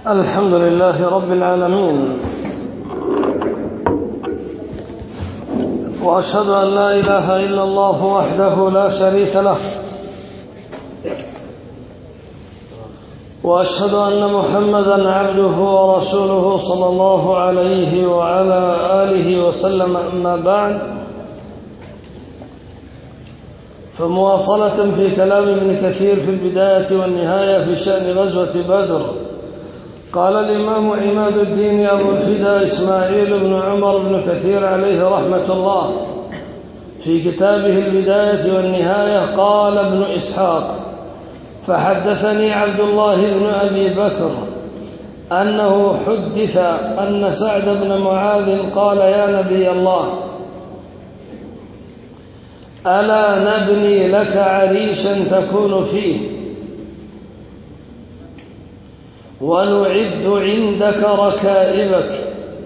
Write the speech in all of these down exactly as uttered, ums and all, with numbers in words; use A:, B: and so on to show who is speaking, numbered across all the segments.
A: الحمد لله رب العالمين، وأشهد أن لا إله إلا الله وحده لا شريك له، وأشهد أن محمدًا عبده ورسوله صلى الله عليه وعلى آله وسلم. أما بعد، فمواصلة في كلام ابن كثير في البداية والنهاية في شأن غزوة بدر. قال الإمام عماد الدين أبو الفداء إسماعيل بن عمر بن كثير عليه رحمة الله في كتابه البداية والنهاية، قال ابن إسحاق: فحدثني عبد الله بن أبي بكر أنه حدث أن سعد بن معاذ قال: يا نبي الله، ألا نبني لك عريشا تكون فيه ونعد عندك ركائبك،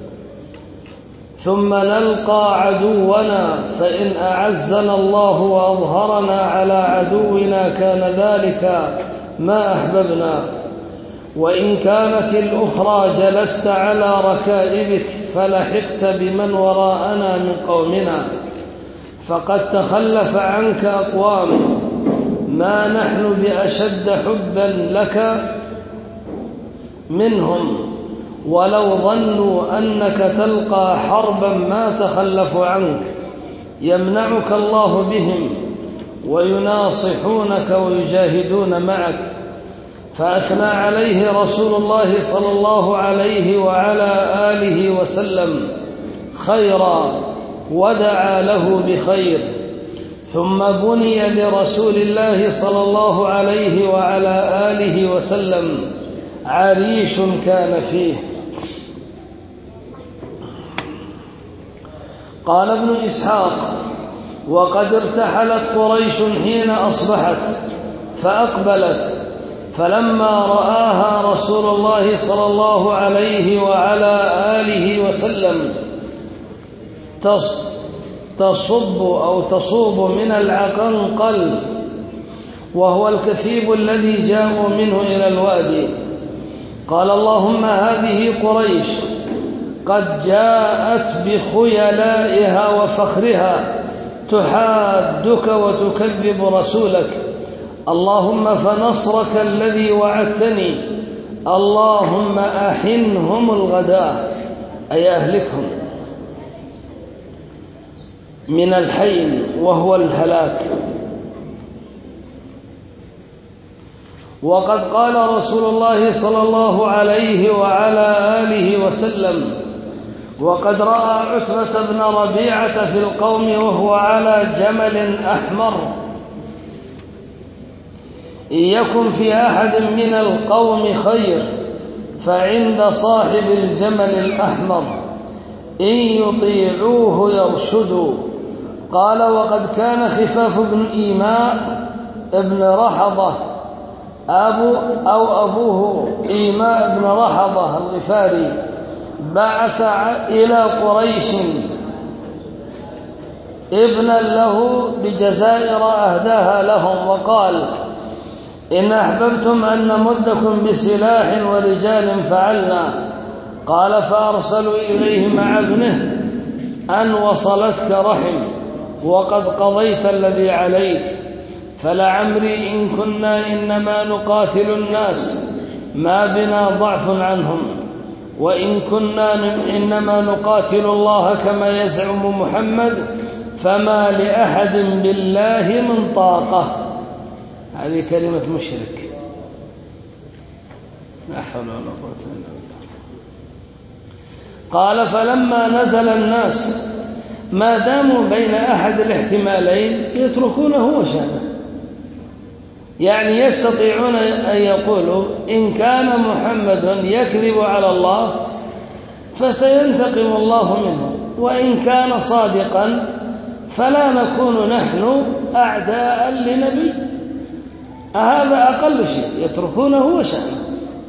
A: ثم نلقى عدونا، فإن أعزنا الله وأظهرنا على عدونا كان ذلك ما أحببنا، وإن كانت الأخرى جلست على ركائبك فلحقت بمن وراءنا من قومنا، فقد تخلف عنك أقوام ما نحن بأشد حبا لك منهم، ولو ظنوا أنك تلقى حربا ما تخلفوا عنك، يمنعك الله بهم ويناصحونك ويجاهدون معك. فأثنى عليه رسول الله صلى الله عليه وعلى آله وسلم خيرا ودعا له بخير، ثم بني لرسول الله صلى الله عليه وعلى آله وسلم عريش كان فيه. قال ابن إسحاق: وقد ارتحلت قريش حين أصبحت فأقبلت، فلما رآها رسول الله صلى الله عليه وعلى آله وسلم تصب أو تصوب من العقنقل، وهو الكثيب الذي جاءوا منه إلى الوادي، قال: اللهم هذه قريش قد جاءت بخيلائها وفخرها تحادك وتكذب رسولك، اللهم فنصرك الذي وعدتني، اللهم أحنهم الغداء، أي أهلكهم من الحين وهو الهلاك. وقد قال رسول الله صلى الله عليه وعلى آله وسلم: وقد رأى عتبة بن ربيعة في القوم وهو على جمل أحمر، إن يكن في أحد من القوم خير فعند صاحب الجمل الأحمر، إن يطيعوه يرشدوا. قال: وقد كان خفاف بن إيماء ابن رحضة أبو أو أبوه إيماء بن رحضة الغفاري بعث إلى قريش ابنا له بجزائر أهداها لهم، وقال: إن أحببتم أن نمدكم بسلاح ورجال فعلنا. قال: فأرسلوا إليه مع ابنه أن وصلتك رحم وقد قضيت الذي عليك، فلعمري إن كنا إنما نقاتل الناس ما بنا ضعف عنهم، وإن كنا إنما نقاتل الله كما يزعم محمد، فما لأحد بالله من طاقة. هذه كلمة مشرك، لا حول ولا قوة إلا بالله. قال: فلما نزل الناس ما داموا بين أحد الاحتمالين يتركونه وشانه، يعني يستطيعون أن يقولوا إن كان محمد يكذب على الله فسينتقم الله منه، وإن كان صادقا فلا نكون نحن أعداء لنبي. هذا أقل شيء، يتركونه وشانه.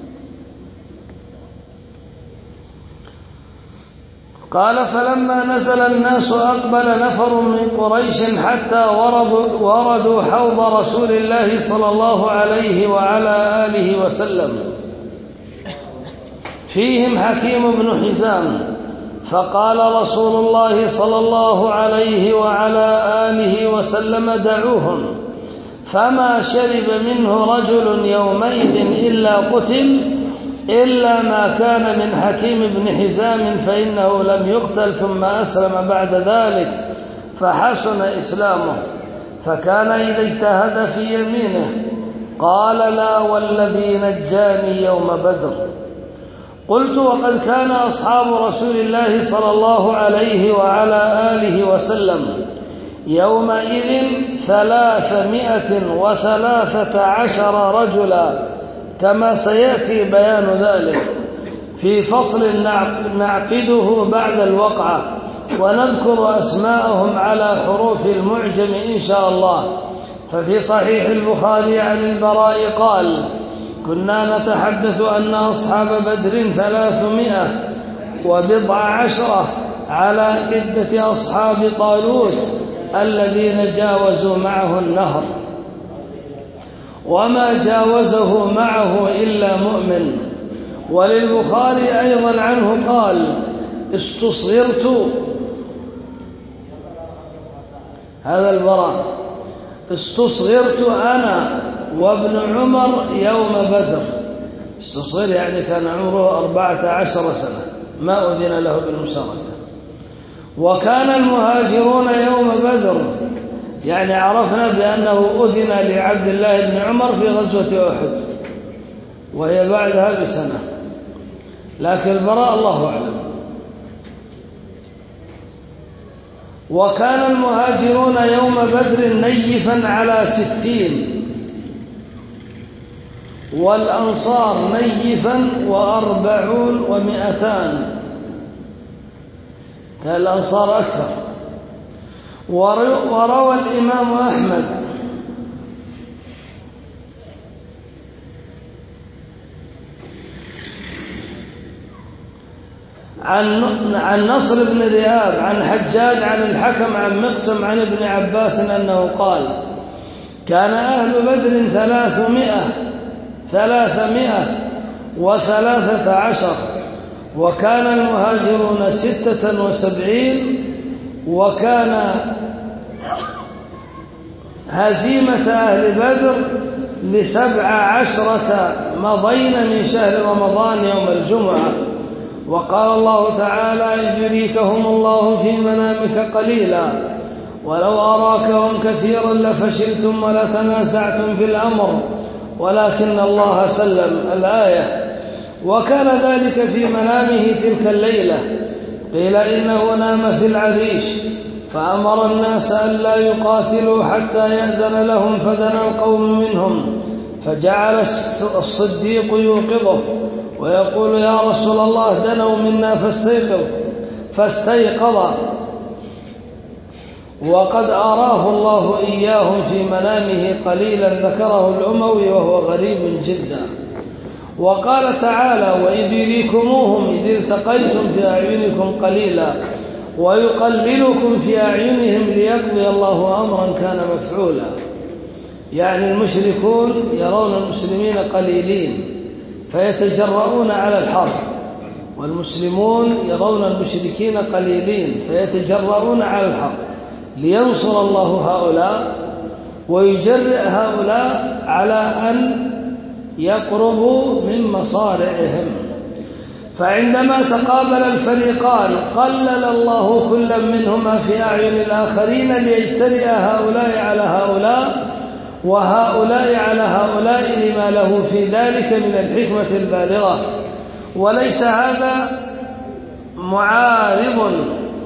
A: قال: فلما نزل الناس أقبل نفر من قريش حتى وردوا, وردوا حوض رسول الله صلى الله عليه وعلى آله وسلم، فيهم حكيم بن حزام، فقال رسول الله صلى الله عليه وعلى آله وسلم دعوهم، فما شرب منه رجل يومئذ إلا قتل إلا ما كان من حكيم بن حزام فإنه لم يقتل ثم أسلم بعد ذلك فحسن إسلامه، فكان إذا اجتهد في يمينه قال لا والذي نجاني يوم بدر. قلت وقد كان أصحاب رسول الله صلى الله عليه وعلى آله وسلم يومئذ ثلاثمائة وثلاثة عشر رجلا كما سيأتي بيان ذلك في فصل نعقده بعد الوقعة، ونذكر أسماءهم على حروف المعجم إن شاء الله. ففي صحيح البخاري عن البراء قال كنا نتحدث أن أصحاب بدر ثلاثمائة وبضع عشرة على عدة أصحاب طالوت الذين جاوزوا معه النهر، وما جاوزه معه إلا مؤمن. وللبخاري أيضا عنه قال استصغرت، هذا البراء، استصغرت أنا وابن عمر يوم بدر. استصغر يعني كان عمره أربعة عشر سنة، ما أذن له بالمشاركة. وكان المهاجرون يوم بدر، يعني عرفنا بأنه أذن لعبد الله بن عمر في غزوة أحد وهي بعدها بسنة، لكن البراء الله أعلم. وكان المهاجرون يوم بدر نيفا على ستين، والأنصار نيفا وأربعون ومئتان، كان الأنصار أكثر. وروى الإمام أحمد عن عن نصر بن رياب عن حجاج عن الحكم عن مقسم عن ابن عباس أنه قال كان أهل بدر ثلاثمائة ثلاثمائة وثلاثة عشر، وكان المهاجرون ستة وسبعين، وكان هزيمة أهل بدر لسبع عشرة مضين من شهر رمضان يوم الجمعة. وقال الله تعالى إذ يريكهم الله في منامك قليلا ولو أراكهم كثيرا لفشلتم ولتنازعتم في الأمر ولكن الله سلم، الآية. وكان ذلك في منامه تلك الليلة، قيل إنه نام في العريش فأمر الناس ألا يقاتلوا حتى يأذن لهم، فدنا القوم منهم، فجعل الصديق يوقظه ويقول يا رسول الله دنوا منا فاستيقظ فاستيقظ، وقد أراه الله إياهم في منامه قليلا ذكره الأموي وهو غريب جدا. وقال تعالى وإذ يريكموهم إذ التقيتم في أعينكم قليلا ويقللكم في أعينهم ليقضي الله أمرا كان مفعولا، يعني المشركون يرون المسلمين قليلين فيتجرؤون على الحرب، والمسلمون يرون المشركين قليلين فيتجرؤون على الحرب، لينصر الله هؤلاء ويجرئ هؤلاء على أن يقربوا من مصارعهم. فعندما تقابل الفريقان قلل الله كل منهما في أعين الآخرين ليجترئ هؤلاء على هؤلاء وهؤلاء على هؤلاء لما له في ذلك من الحكمة البالغة. وليس هذا معارض،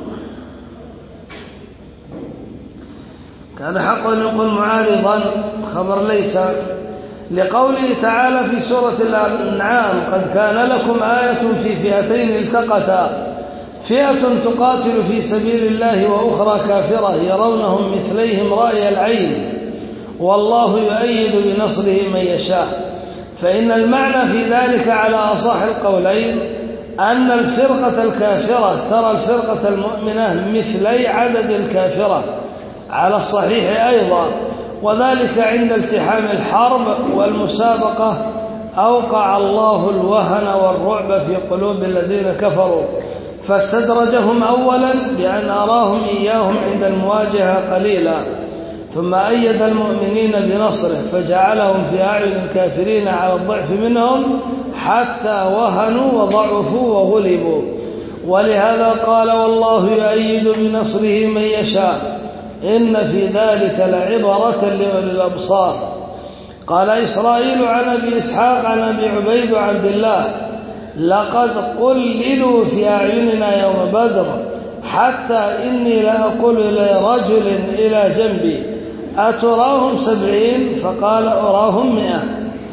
A: كان حقا يقول معارضا خبر ليس، لقوله تعالى في سورة الأنعام قد كان لكم آية في فئتين التقتا فئة تقاتل في سبيل الله وأخرى كافرة يرونهم مثليهم رأي العين والله يؤيد بنصره من يشاء. فإن المعنى في ذلك على أصح القولين أن الفرقة الكافرة ترى الفرقة المؤمنة مثلي عدد الكافرة على الصحيح أيضا، وذلك عند التحام الحرب والمسابقة أوقع الله الوهن والرعب في قلوب الذين كفروا فاستدرجهم أولا بأن أراهم إياهم عند المواجهة قليلا، ثم أيد المؤمنين بنصره فجعلهم في أعين الكافرين على الضعف منهم حتى وهنوا وضعفوا وغلبوا. ولهذا قال والله يؤيد بنصره من يشاء إن في ذلك لعبرة لأولي الأبصار. قال إسرائيل عن أبي إسحاق عن أبي عبيد وعبد الله لقد قللوا في أعيننا يوم بدر حتى إني لأقول لرجل إلى جنبي أتراهم سبعين؟ فقال أراهم مئة.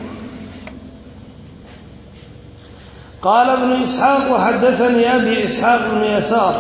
A: قال ابن إسحاق وحدثني أبي إسحاق بن يسار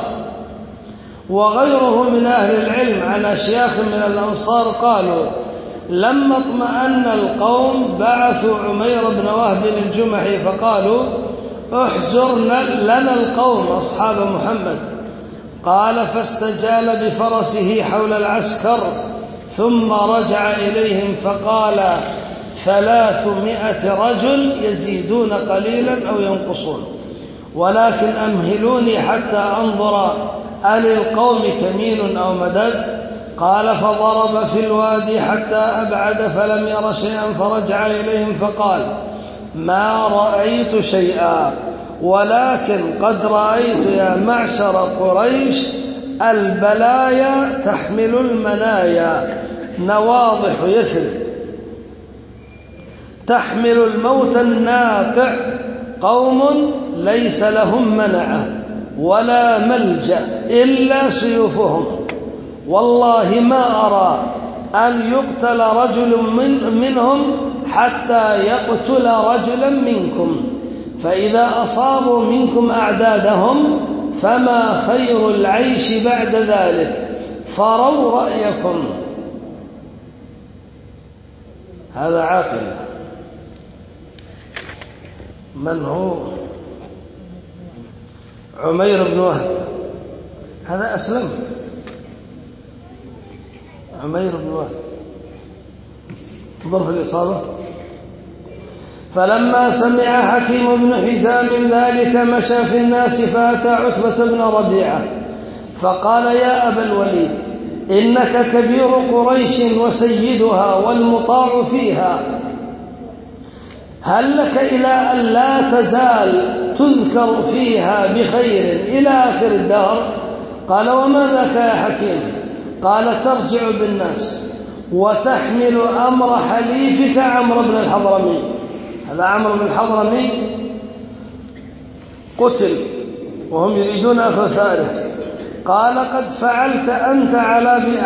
A: وغيره من أهل العلم عن أشياخ من الأنصار قالوا لما اطمأن القوم بعثوا عمير بن وهب الجمحي فقالوا احزرنا لنا القوم أصحاب محمد. قال فاستجال بفرسه حول العسكر ثم رجع إليهم فقال ثلاثمائة رجل يزيدون قليلا أو ينقصون، ولكن أمهلوني حتى أنظر أللقوم كمين أو مدد. قال فضرب في الوادي حتى أبعد فلم ير شيئا فرجع إليهم فقال ما رأيت شيئا ولكن قد رأيت يا معشر قريش البلايا تحمل المنايا نواضح يثرب تحمل الموت الناقع قوم ليس لهم منعه ولا ملجأ إلا سيوفهم، والله ما أرى أن يقتل رجل من منهم حتى يقتل رجلا منكم، فإذا أصابوا منكم أعدادهم فما خير العيش بعد ذلك، فروا رأيكم. هذا عاقل. من هو؟ عمير بن وهب، هذا أسلم. عمير بن وهب ظرف الإصابة. فلما سمع حكيم بن حزام ذلك مشى في الناس فأتى عتبة بن ربيعة فقال يا أبا الوليد إنك كبير قريش وسيدها والمطاع فيها، هل لك إلى أن لا تزال تذكر فيها بخير إلى آخر الدهر؟ قال وما ذاك يا حكيم؟ قال ترجع بالناس وتحمل أمر حليفك عمرو بن الحضرمي. هذا عمرو بن الحضرمي قتل وهم يريدون أخذ ثاره. قال قد فعلت أنت على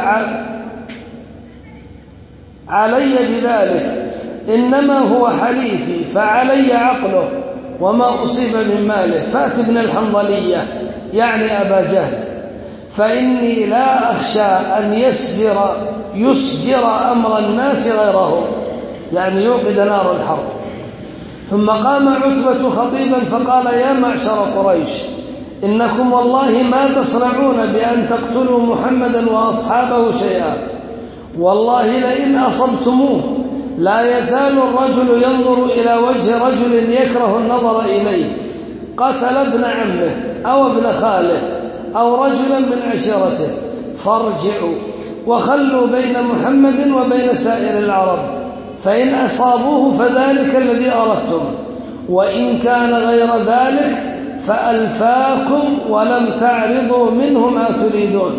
A: علي بذلك، إنما هو حليفي فعلي عقله وما أصيب من ماله، فات ابن الحنظلية يعني أبا جهل، فإني لا أخشى أن يسجر يسجر أمر الناس غيره، يعني يوقد نار الحرب. ثم قام عتبة خطيبا فقال يا معشر قريش إنكم والله ما تصنعون بأن تقتلوا محمدا وأصحابه شيئا، والله لئن أصبتموه لا يزال الرجل ينظر إلى وجه رجل يكره النظر إليه قتل ابن عمه أو ابن خاله أو رجلا من عشيرته، فارجعوا وخلوا بين محمد وبين سائر العرب، فإن أصابوه فذلك الذي أردتم، وإن كان غير ذلك فألفاكم ولم تعرضوا منه ما تريدون.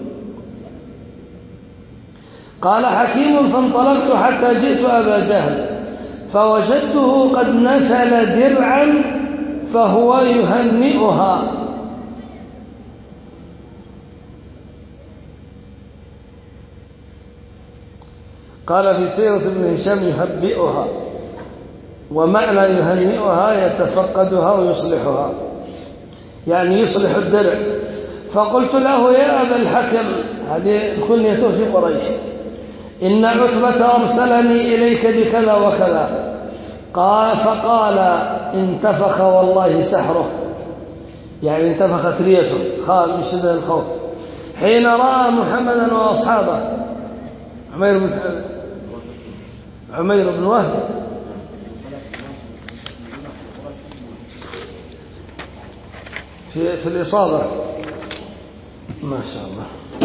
A: قال حكيم فانطلقت حتى جئت أبا جهل فوجدته قد نثل درعا فهو يهنئها. قال في سيرة ابن هشام يهبئها، ومعنى يهنئها يتفقدها ويصلحها، يعني يصلح الدرع. فقلت له يا أبا الحكم، هذه كنيته في قريش، إن عتبة أرسلني إليك بكذا وكذا. قال فقال انتفخ والله سحره، يعني انتفخت ريته، خاف من شدة الخوف حين رأى محمدا وأصحابه. عمير بن عمير بن وهب في, في الإصابة ما شاء الله.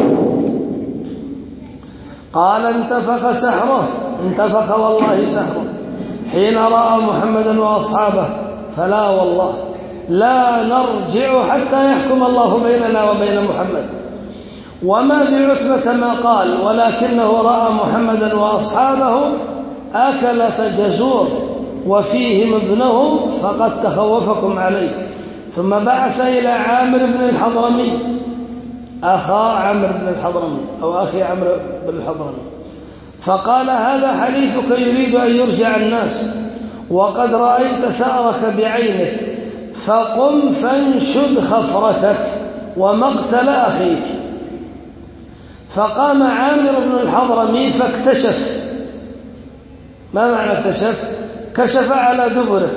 A: قال انتفخ سحره، انتفخ والله سحره حين رأى محمدا وأصحابه، فلا والله لا نرجع حتى يحكم الله بيننا وبين محمد. وما بعتبة ما قال، ولكنه رأى محمدا وأصحابه أكلة جزور وفيهم ابنه فقد تخوفكم عليه. ثم بعث إلى عامر بن الحضرمي أخا عمرو بن الحضرمي أو أخي عمرو بن الحضرمي، فقال هذا حليفك يريد أن يرجع الناس وقد رأيت ثأرك بعينك، فقم فانشد خفرتك ومقتل أخيك. فقام عامر بن الحضرمي فاكتشف. ما معنى اكتشف؟ كشف على دبره،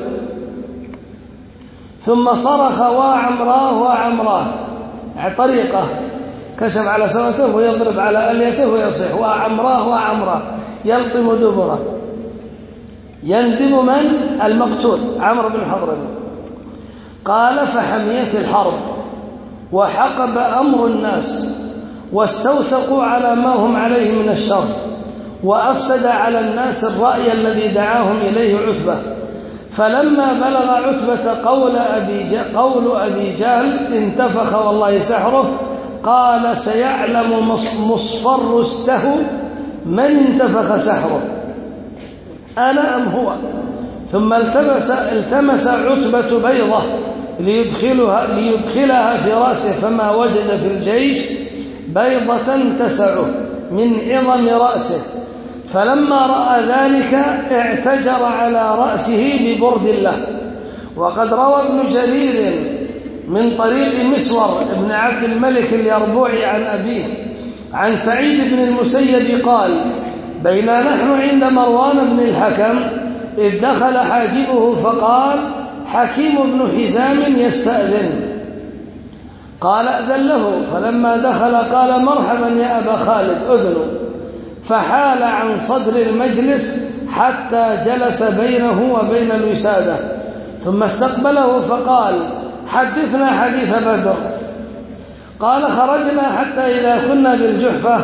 A: ثم صرخ وعمراه وعمراه، يعني طريقة كشف على سوته ويضرب على أليته ويصيح وعمراه وعمراه، يلطم دبره، يندب من؟ المقتول عمرو بن الحضرمي. قال فحميت الحرب وحقب أمر الناس واستوثقوا على ما هم عليه من الشر، وأفسد على الناس الرأي الذي دعاهم إليه عتبة. فلما بلغ عتبة قول أبي, قول أبي جهل انتفخ والله سحره، قال سيعلم مصفر السهو من انتفخ سحره أنا أم هو. ثم التمس, التمس عتبة بيضة ليدخلها, ليدخلها في رأسه، فما وجد في الجيش بيضة تسعه من عظم رأسه. فلما رأى ذلك اعتجر على رأسه ببرد له. وقد روى ابن جرير من طريق مسور بن عبد الملك اليربوعي عن أبيه عن سعيد بن المسيب قال بينا نحن عند مروان بن الحكم إذ دخل حاجبه فقال حكيم بن حزام يستأذن، قال أذن له، فلما دخل قال مرحبا يا أبا خالد أذنوا، فحال عن صدر المجلس حتى جلس بينه وبين الوسادة، ثم استقبله فقال حدثنا حديث بدر. قال خرجنا حتى إذا كنا بالجحفة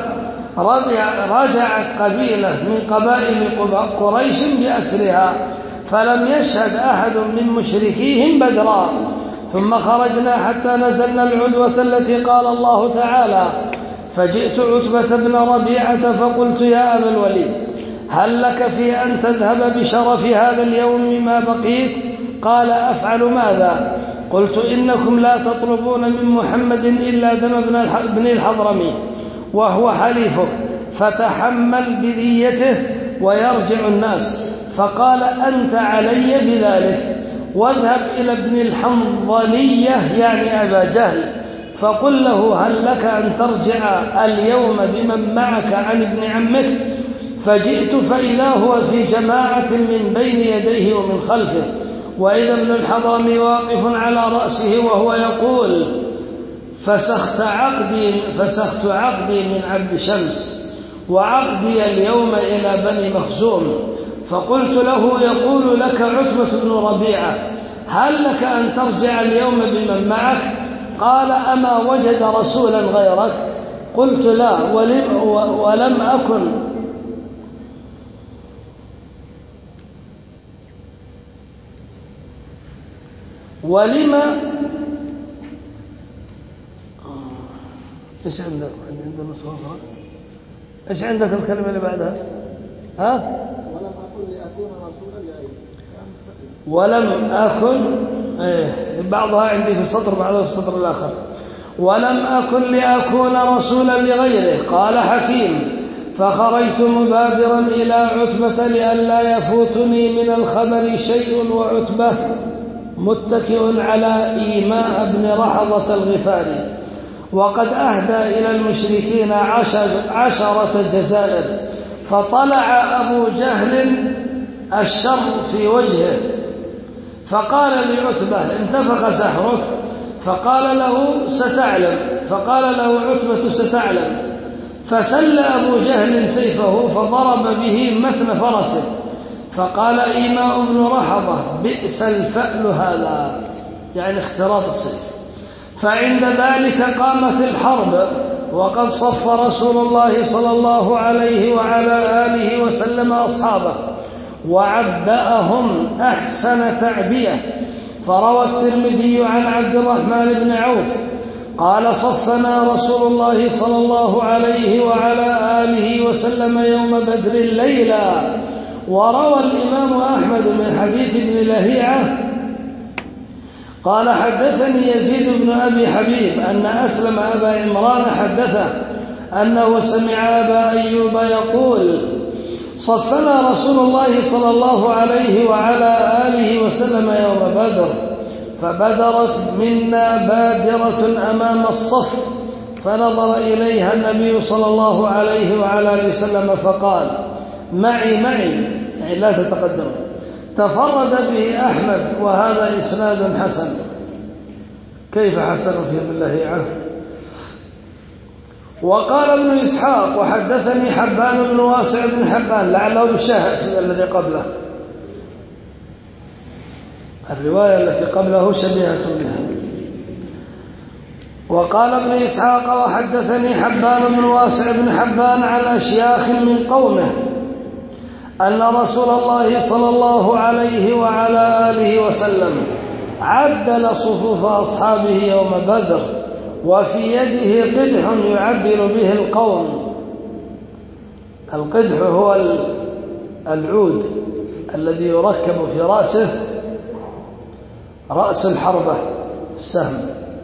A: رجعت قبيلة من قبائل قريش بأسرها، فلم يشهد أحد من مشركيهم بدرا. ثم خرجنا حتى نزلنا العدوة التي قال الله تعالى فجئت عتبة بن ربيعة فقلت يا أبا الوليد هل لك في أن تذهب بشرف هذا اليوم ما بقيت؟ قال أفعل ماذا؟ قلت إنكم لا تطلبون من محمد إلا دم ابن الحضرمي وهو حليفك، فتحمل بذيته ويرجع الناس. فقال أنت علي بذلك، واذهب إلى ابن الحنظلية يعني أبا جهل فقل له هل لك أن ترجع اليوم بمن معك عن ابن عمك؟ فجئت فإذا هو في جماعة من بين يديه ومن خلفه، وإذا ابن الحضرمي واقف على رأسه وهو يقول فسخت عقدي, فسخت عقدي من عبد شمس وعقدي اليوم إلى بني مخزوم. فقلت له يقول لك عتبة بن ربيعة هل لك أن ترجع اليوم بمن معك؟ قال أما وجد رسولا غيرك؟ قلت لا ولم, ولم أكن ولما إيش عندك؟ عندنا صوفة. إيش عندك الكلمة اللي بعدها؟ ها؟ ولم أكن لأكون رسولا لغيري. ولم أكن إيه بعضها عندي في السطر بعضها في السطر الآخر. ولم أكن لأكون رسولا لغيره. قال حكيم فخرجت مبادرا إلى عتبة لئلا يفوتني من الخبر شيء، وعتبة متكئ على إيماء بن رحضة الغفاري، وقد أهدى إلى المشركين عشر عشرة جزائر. فطلع أبو جهل الشر في وجهه فقال لعتبة انتفخ سحرك؟ فقال له ستعلم. فقال له عتبة ستعلم. فسل أبو جهل سيفه فضرب به متن فرسه، فقال إيماء بن رحضة بئس الفأل هذا، يعني اختراط السيف. فعند ذلك قامت الحرب، وقد صف رسول الله صلى الله عليه وعلى آله وسلم أصحابه وعبأهم أحسن تعبية. فروى الترمذي عن عبد الرحمن بن عوف قال صفنا رسول الله صلى الله عليه وعلى آله وسلم يوم بدر ليلا. وروى الإمام أحمد من حديث ابن لهيعة قال حدثني يزيد بن أبي حبيب أن أسلم أبا عمران حدثه أنه سمع أبا أيوب يقول صفنا رسول الله صلى الله عليه وعلى آله وسلم يوم بدر، فبدرت منا بادرة أمام الصف، فنظر إليها النبي صلى الله عليه وعلى آله وسلم فقال معي معي، يعني لا تتقدم. تفرد به أحمد وهذا إسناد حسن. كيف حسن في ابن لهيعة؟ وقال ابن إسحاق وحدثني حبان بن واسع بن حبان لعله يشاهد الذي قبله، الرواية التي قبله شبيهة بها. وقال ابن إسحاق وحدثني حبان بن واسع بن حبان عن أشياخ من قومه أن رسول الله صلى الله عليه وعلى آله وسلم عدل صفوف أصحابه يوم بدر، وفي يده قدح يعدل به القوم. القدح هو العود الذي يركب في رأسه رأس الحربة السهم.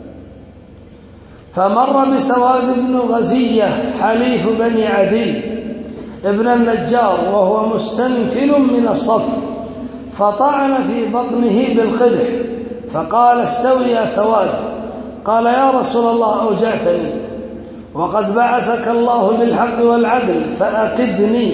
A: فمر بسواد بن غزية حليف بني عدي ابن النجار وهو مستنفل من الصف، فطعن في بطنه بالقدح فقال استوي يا سواد. قال يا رسول الله أوجعتني وقد بعثك الله بالحق والعدل فأقدني،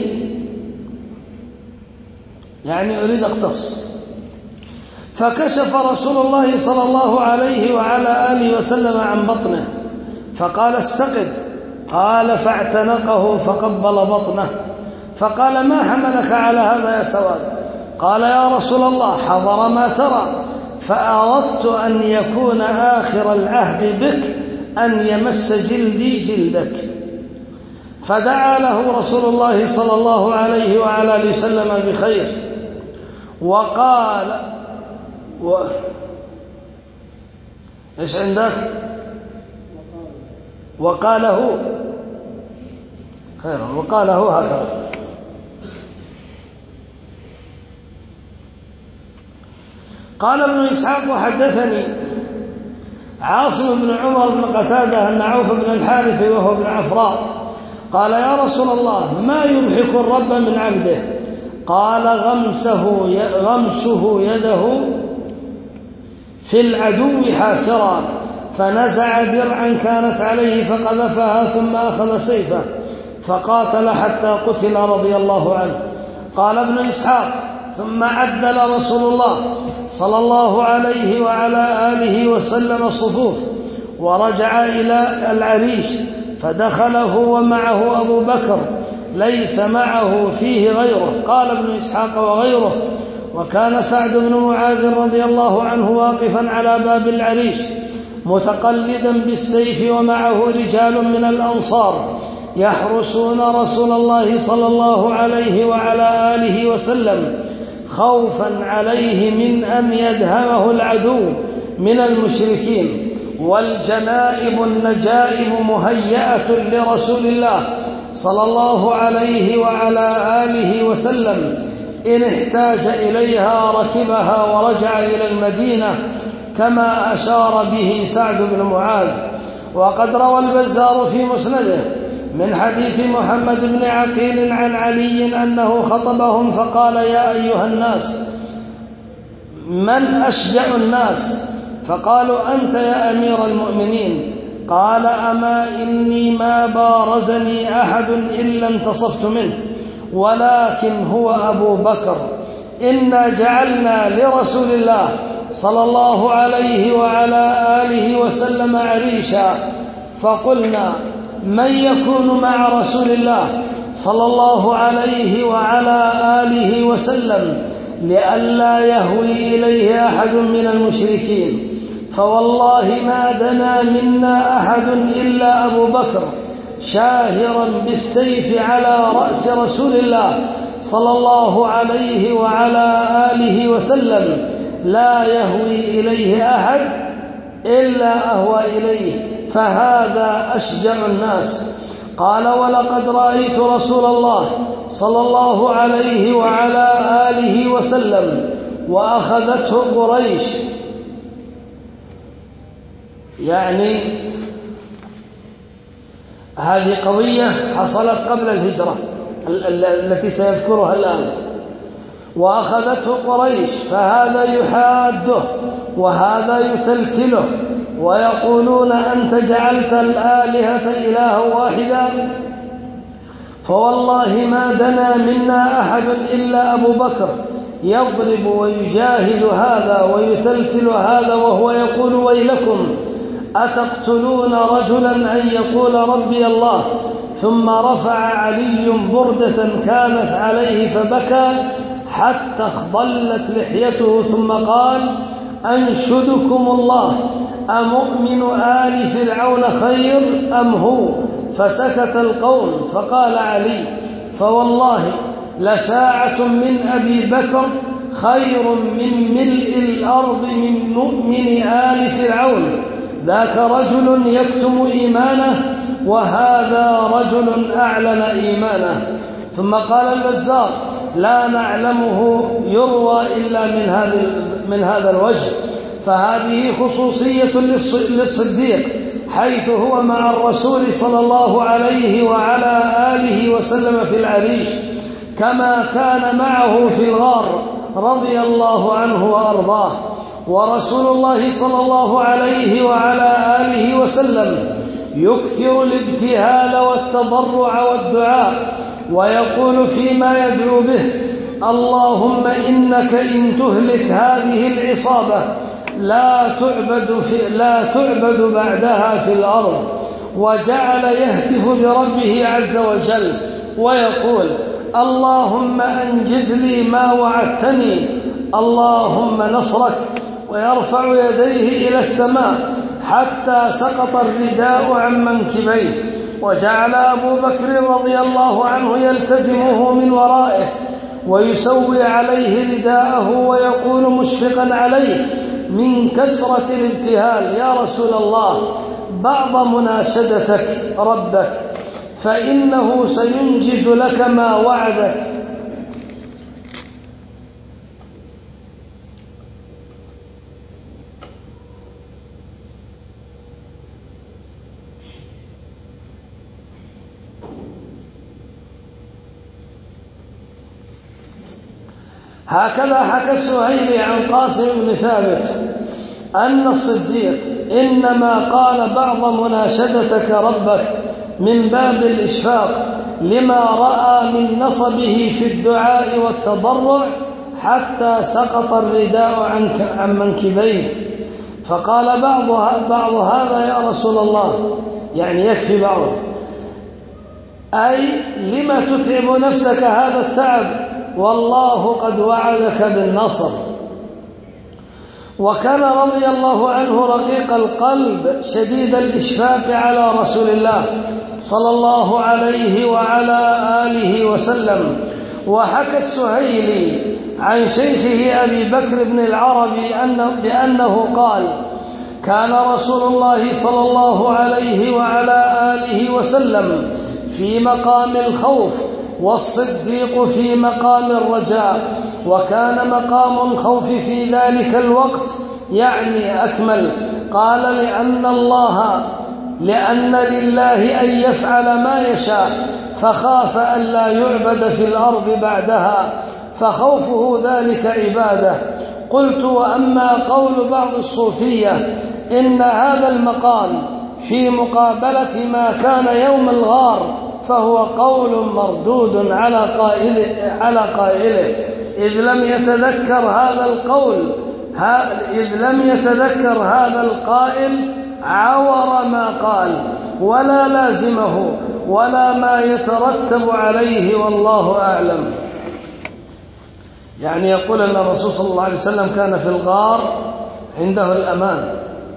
A: يعني أريد أقتص. فكشف رسول الله صلى الله عليه وعلى آله وسلم عن بطنه فقال استقد. قال فاعتنقه فقبل بطنه فقال ما حملك على هذا يا سواد؟ قال يا رسول الله حضر ما ترى، فأردت أن يكون آخر العهد بك أن يمس جلدي جلدك. فدعا له رسول الله صلى الله عليه وعلى آله وسلم بخير وقال و... إيش عندك؟ وقاله خيرا وقاله هكذا. قال ابن إسحاق وحدثني عاصم بن عمر بن قتادة أن عوف بن الحارث وهو ابن عفراء قال يا رسول الله ما يضحك الرب من عبده؟ قال غمسه غمسه يده في العدو حاسرا، فنزع درعا كانت عليه فقذفها ثم أخذ سيفه فقاتل حتى قتل رضي الله عنه. قال ابن إسحاق ثم عدل رسول الله صلى الله عليه وعلى آله وسلم الصفوف ورجع إلى العريش فدخله ومعه أبو بكر ليس معه فيه غيره. قال ابن إسحاق وغيره وكان سعد بن معاذ رضي الله عنه واقفا على باب العريش متقلدا بالسيف ومعه رجال من الأنصار يحرسون رسول الله صلى الله عليه وعلى آله وسلم خوفا عليه من أن يدهمه العدو من المشركين، والجنائب النجائب مهيئة لرسول الله صلى الله عليه وعلى آله وسلم إن احتاج إليها ركبها ورجع إلى المدينة كما أشار به سعد بن معاذ. وقد روى البزار في مسنده من حديث محمد بن عقيل عن علي أنه خطبهم فقال يا أيها الناس من أشجع الناس؟ فقالوا أنت يا أمير المؤمنين. قال أما إني ما بارزني أحد إلا انتصفت منه ولكن هو أبو بكر. إنا جعلنا لرسول الله صلى الله عليه وعلى آله وسلم عريشا فقلنا من يكون مع رسول الله صلى الله عليه وعلى آله وسلم لئلا يهوي إليه أحد من المشركين. فوالله ما دنا منا أحد إلا أبو بكر شاهرا بالسيف على رأس رسول الله صلى الله عليه وعلى آله وسلم لا يهوي إليه أحد إلا أهوى إليه، فهذا أشجع الناس. قال ولقد رأيت رسول الله صلى الله عليه وعلى آله وسلم وأخذته قريش، يعني هذه قضية حصلت قبل الهجرة التي سيذكرها الآن. وأخذته قريش، فهذا يحاده وهذا يتلتله ويقولون أنت جعلت الآلهة إلها واحدا. فوالله ما دنا منا أحد إلا أبو بكر يضرب ويجاهد هذا ويتلتل هذا وهو يقول ويلكم أتقتلون رجلا أن يقول ربي الله. ثم رفع علي بردة كانت عليه فبكى حتى اخضلت لحيته، ثم قال أنشدكم الله أمؤمن آل فرعون خير أم هو؟ فسكت القوم. فقال علي فوالله لساعة من أبي بكر خير من ملء الأرض من مؤمن آل فرعون، ذاك رجل يكتم إيمانه وهذا رجل أعلن إيمانه. ثم قال البزار لا نعلمه يروى إلا من هذا من هذا الوجه، فهذه خصوصية للصديق حيث هو مع الرسول صلى الله عليه وعلى آله وسلم في العريش كما كان معه في الغار رضي الله عنه وأرضاه. ورسول الله صلى الله عليه وعلى آله وسلم يكثر الابتهال والتضرع والدعاء، ويقول فيما يدعو به اللهم إنك إن تهلك هذه العصابة لا تعبد, في لا تعبد بعدها في الأرض. وجعل يهتف بربه عز وجل ويقول اللهم أنجز لي ما وعدتني، اللهم نصرك. ويرفع يديه إلى السماء حتى سقط الرداء عن منكبيه، وجعل أبو بكر رضي الله عنه يلتزمه من ورائه ويسوي عليه رداءه ويقول مشفقا عليه من كثرة الابتهال يا رسول الله بعض مناشدتك ربك فإنه سينجز لك ما وعدك. هكذا حكى السهيلي عن قاسم بن ثابت أن الصديق إنما قال بعض مناشدتك ربك من باب الإشفاق لما رأى من نصبه في الدعاء والتضرع حتى سقط الرداء عن منكبيه. فقال بعض بعض هذا يا رسول الله، يعني يكفي بعضه، أي لما تتعب نفسك هذا التعب والله قد وعدك بالنصر. وكان رضي الله عنه رقيق القلب شديد الإشفاق على رسول الله صلى الله عليه وعلى آله وسلم. وحكى السهيلي عن شيخه أبي بكر بن العربي أنه بأنه قال كان رسول الله صلى الله عليه وعلى آله وسلم في مقام الخوف والصديق في مقام الرجاء، وكان مقام الخوف في ذلك الوقت يعني أكمل. قال لأن الله لأن لله أن يفعل ما يشاء فخاف أن لا يعبد في الأرض بعدها، فخوفه ذلك عبادة. قلت وأما قول بعض الصوفية إن هذا المقام في مقابلة ما كان يوم الغار فهو قول مردود على قائله, على قائله إذ لم يتذكر هذا القول إذ لم يتذكر هذا القائل عور ما قال ولا لازمه ولا ما يترتب عليه والله أعلم. يعني يقول أن الرسول صلى الله عليه وسلم كان في الغار عنده الأمان،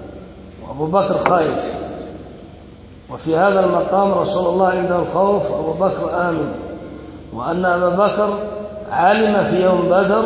A: أبو بكر خايف، وفي هذا المقام رسول الله عنده الخوف، أبو بكر آمن. وأن أبا بكر علم في يوم بدر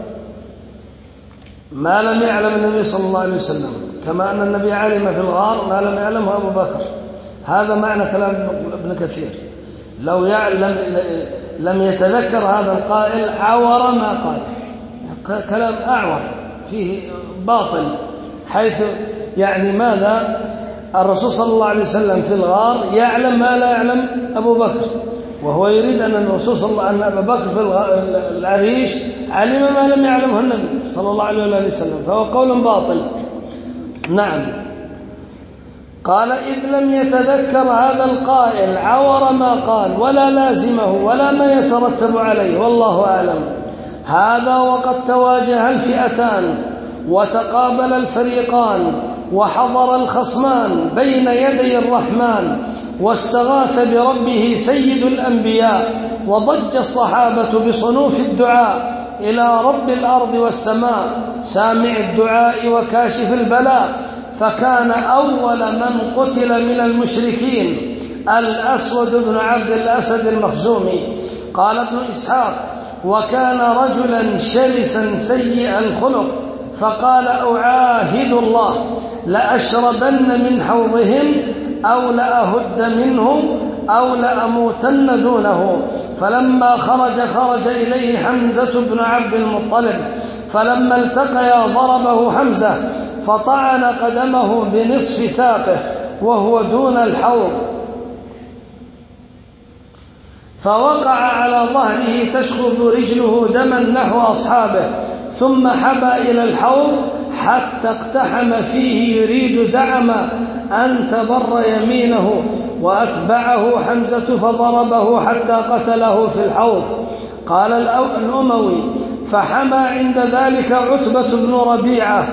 A: ما لم يعلم النبي صلى الله عليه وسلم، كما أن النبي علم في الغار ما لم يعلمه أبو بكر. هذا معنى كلام ابن كثير. لو يعلم لم يتذكر هذا القائل عور ما قال، كلام أعور فيه باطل، حيث يعني ماذا الرسول صلى الله عليه وسلم في الغار يعلم ما لا يعلم أبو بكر، وهو يريد أن الرسول صلى الله أن أبا بكر في العريش علم ما لم يعلمه النبي صلى الله عليه وسلم، فهو قول باطل. نعم. قال إذ لم يتذكر هذا القائل عور ما قال ولا لازمه ولا ما يترتب عليه، والله أعلم. هذا وقد تواجه الفئتان وتقابل الفريقان وحضر الخصمان بين يدي الرحمن، واستغاث بربه سيد الأنبياء، وضج الصحابة بصنوف الدعاء إلى رب الأرض والسماء سامع الدعاء وكاشف البلاء. فكان أول من قتل من المشركين الأسود بن عبد الأسد المخزومي. قال ابن إسحاق: وكان رجلا شرسا سيء الخلق، فقال: أعاهد الله لأشربن من حوضهم أو لأهد منه أو لأموتن دونه. فلما خرج خرج إليه حمزة بن عبد المطلب، فلما التقيا ضربه حمزة فطعن قدمه بنصف ساقه وهو دون الحوض، فوقع على ظهره تشخب رجله دما نحو أصحابه، ثم حبى إلى الحوض حتى اقتحم فيه يريد زعم أن تبر يمينه، وأتبعه حمزة فضربه حتى قتله في الحوض. قال الأموي: فحمى عند ذلك عتبة بن ربيعة،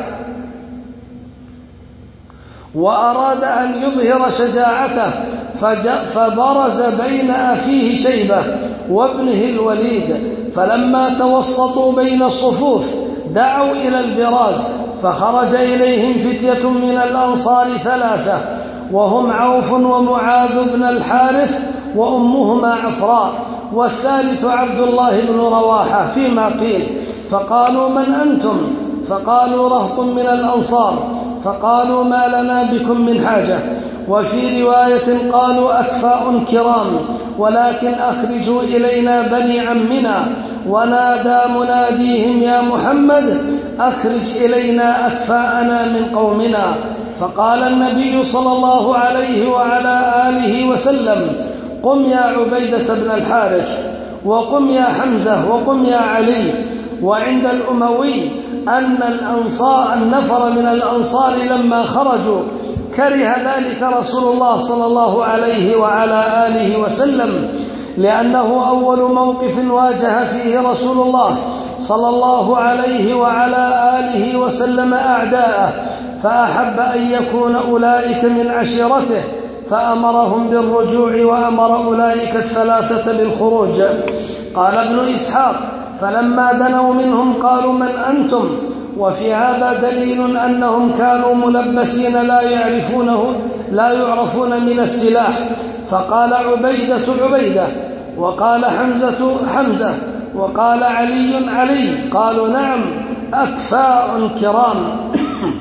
A: وأراد أن يظهر شجاعته فبرز بين أخيه شيبة وابنه الوليد، فلما توسطوا بين الصفوف دعوا إلى البراز، فخرج إليهم فتية من الأنصار ثلاثة، وهم عوف ومعاذ بن الحارث وأمهما عفراء، والثالث عبد الله بن رواحة فيما قيل. فقالوا: من أنتم؟ فقالوا: رهط من الأنصار. فقالوا: ما لنا بكم من حاجة. وفي رواية قالوا: أكفاء كرام، ولكن أخرجوا إلينا بني عمنا. ونادى مناديهم: يا محمد أخرج إلينا أكفاءنا من قومنا. فقال النبي صلى الله عليه وعلى آله وسلم: قم يا عبيدة بن الحارث، وقم يا حمزة، وقم يا علي. وعند الأموي أن الأنصار النفر من الأنصار لما خرجوا كره ذلك رسول الله صلى الله عليه وعلى آله وسلم، لأنه أول موقف واجه فيه رسول الله صلى الله عليه وعلى آله وسلم أعداءه، فأحب أن يكون أولئك من عشيرته، فأمرهم بالرجوع وأمر أولئك الثلاثة بالخروج. قال ابن إسحاق: فلما دنوا منهم قالوا: من أنتم؟ وفي هذا دليل أنهم كانوا ملبسين لا يعرفونه لا يعرفون من السلاح. فقال عبيدة عبيدة، وقال حمزة حمزة، وقال علي علي. قالوا: نعم، أكفاء كرام.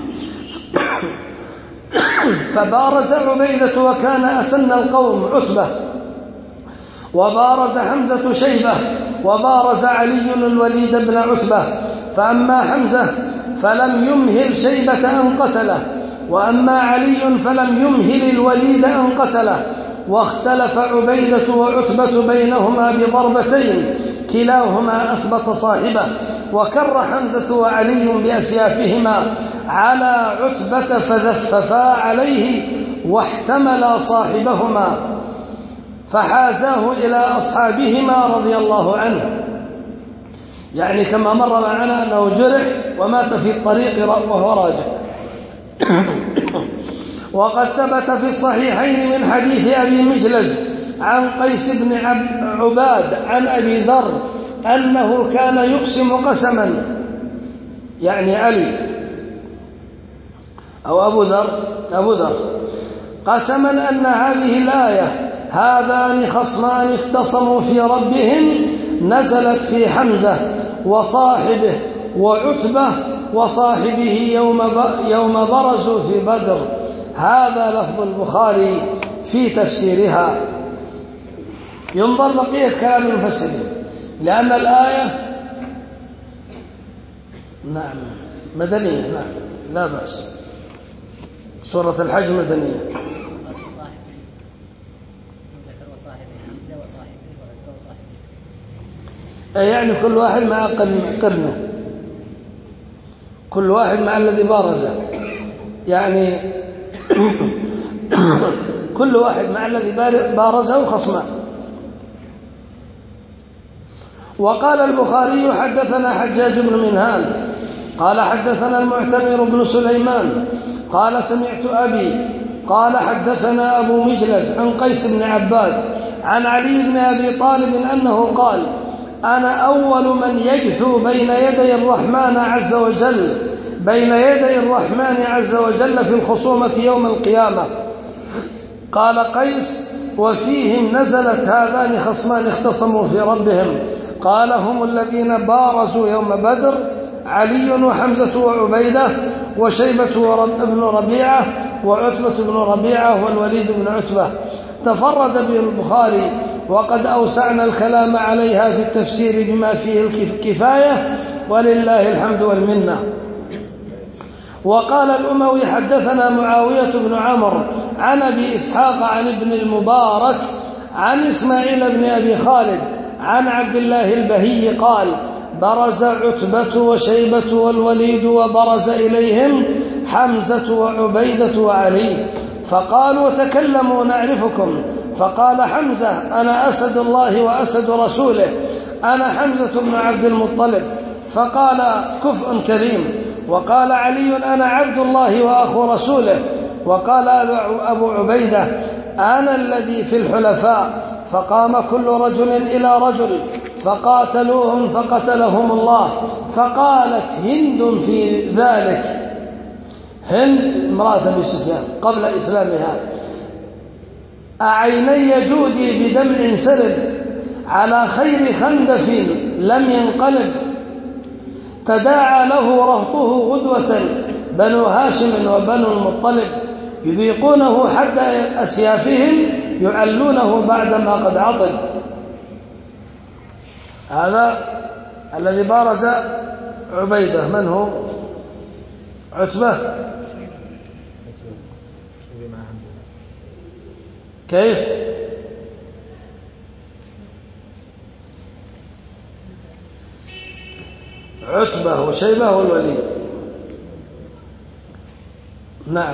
A: فبارز عبيدة وكان أسن القوم عتبة، وبارز حمزة شيبة، وبارز علي الوليد بن عتبة. فأما حمزة فلم يمهل شيبة أن قتله، وأما علي فلم يمهل الوليد أن قتله. واختلف عبيدة وعتبة بينهما بضربتين كلاهما أثبت صاحبه، وكر حمزة وعلي بأسيافهما على عتبة فذففا عليه واحتملا صاحبهما فحازاه إلى أصحابهما رضي الله عنه. يعني كما مر معنا أنه جرح ومات في الطريق وهو راجع. وقد ثبت في الصحيحين من حديث أبي مجلز عن قيس بن عباد عن أبي ذر أنه كان يقسم قسما، يعني علي، أو أبو ذر أبو ذر قسما أن هذه الآية هذان خصمان اختصموا في ربهم نزلت في حمزة وصاحبه وعتبة وصاحبه يوم يوم برزوا في بدر. هذا لفظ البخاري في تفسيرها. ينظر بقية كلام المفسرين لأن الآية نعم مدنية، نعم لا بأس، سورة الحج مدنية. يعني كل واحد مع قرنه، كل واحد مع الذي بارزه، يعني كل واحد مع الذي بارزه خصمان. وقال البخاري حدثنا حجاج بن منهال قال حدثنا المعتمر بن سليمان قال سمعت أبي قال حدثنا أبو مجلس عن قيس بن عباد عن علي بن أبي طالب أنه قال أنا أول من يجثو بين يدي الرحمن عز وجل بين يدي الرحمن عز وجل في الخصومة يوم القيامة. قال قيس وفيهم نزلت هذان خصمان اختصموا في ربهم. قال هم الذين بارزوا يوم بدر علي وحمزة وعبيدة وشيبة بن ربيعة وعتبة بن ربيعة والوليد بن عتبة. تفرد به البخاري وقد أوسعنا الكلام عليها في التفسير بما فيه الكفاية ولله الحمد والمنة. وقال الأموي حدثنا معاوية بن عمرو عن أبي إسحاق عن ابن المبارك عن إسماعيل بن أبي خالد عن عبد الله البهي قال برز عتبة وشيبة والوليد وبرز إليهم حمزة وعبيدة وعلي فقالوا تكلموا نعرفكم. فقال حمزة أنا أسد الله وأسد رسوله أنا حمزة بن عبد المطلب. فقال كفء كريم. وقال علي أنا عبد الله وأخو رسوله. وقال أبو عبيدة أنا الذي في الحلفاء. فقام كل رجل إلى رجل فقاتلوهم فقتلهم الله. فقالت هند في ذلك، هند امرأة أبي سفيان قبل إسلامها، أعيني جودي بدمع سرد على خير خندف لم ينقلب تداعى له رهطه غدوة بنو هاشم وبنو المطلب يذيقونه حد أسيافهم يعلونه بعدما قد عطل. هذا الذي بارز عبيدة من هو؟ عتبة. كيف؟ عتبة وشيبة والوليد. نعم.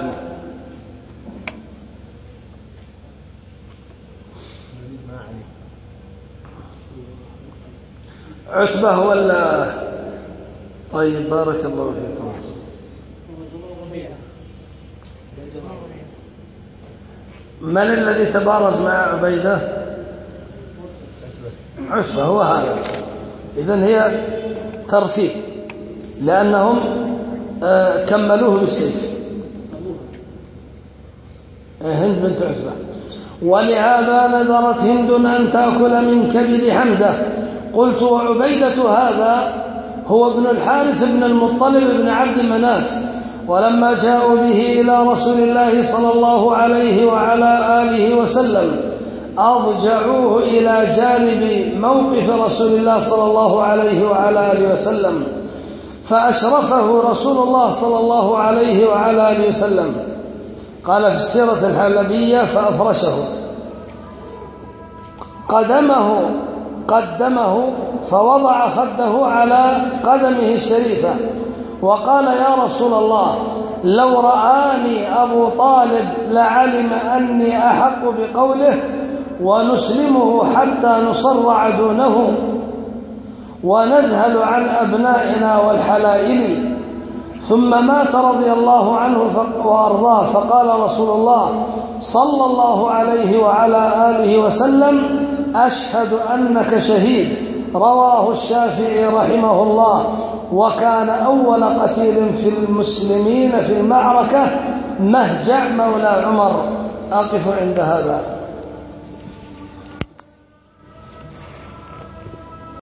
A: عتبة هو ال طيب بارك الله فيكم. من الذي تبارز مع عبيدة؟ عتبة هو هذا. إذن هي ترفيه لأنهم كملوه بالسيف. هند بنت عتبة. ولهذا نذرت هند أن تأكل من كبد حمزة. قلت وعبيدة هذا هو ابن الحارث بن المطلب بن عبد مناف. ولما جاءوا به إلى رسول الله صلى الله عليه وعلى آله وسلم أضجعوه إلى جانب موقف رسول الله صلى الله عليه وعلى آله وسلم فأشرفه رسول الله صلى الله عليه وعلى آله وسلم. قال في السيرة الحلبية فأفرشه قدمه قدمه فوضع خده على قدمه الشريفة وقال يا رسول الله لو رآني أبو طالب لعلم أني أحق بقوله ونسلمه حتى نصرع دونه ونذهل عن أبنائنا والحلائل. ثم مات رضي الله عنه وأرضاه. فقال رسول الله صلى الله عليه وعلى آله وسلم أشهد أنك شهيد. رواه الشافعي رحمه الله وكان أول قتيل في المسلمين في المعركة مهجع مولى عمر. أقف عند هذا.